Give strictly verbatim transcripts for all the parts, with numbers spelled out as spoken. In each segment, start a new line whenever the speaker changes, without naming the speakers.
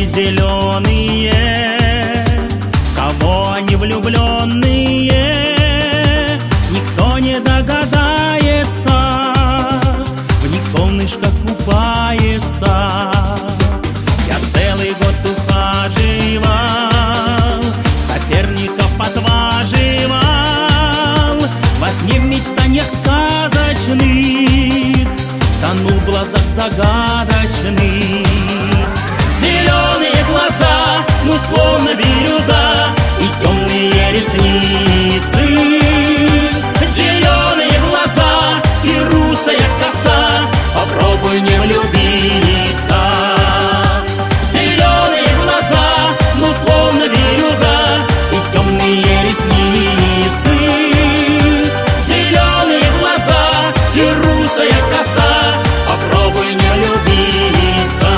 зеленые, в кого они влюбленные, никто не догадается, в них солнышко купается. Я целый год ухаживал, соперников отваживал, во сне в мечтаниях сказочных, тонул в глазах загадочных. Зеленые глаза, ну словно бирюза, и темные ресницы. Зеленые глаза и русая коса, попробуй не влюбиться. Зеленые глаза, ну словно бирюза, и темные ресницы. Зеленые глаза и русая коса, попробуй не влюбиться.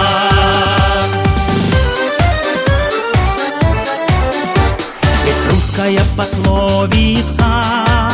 Есть русская пословица: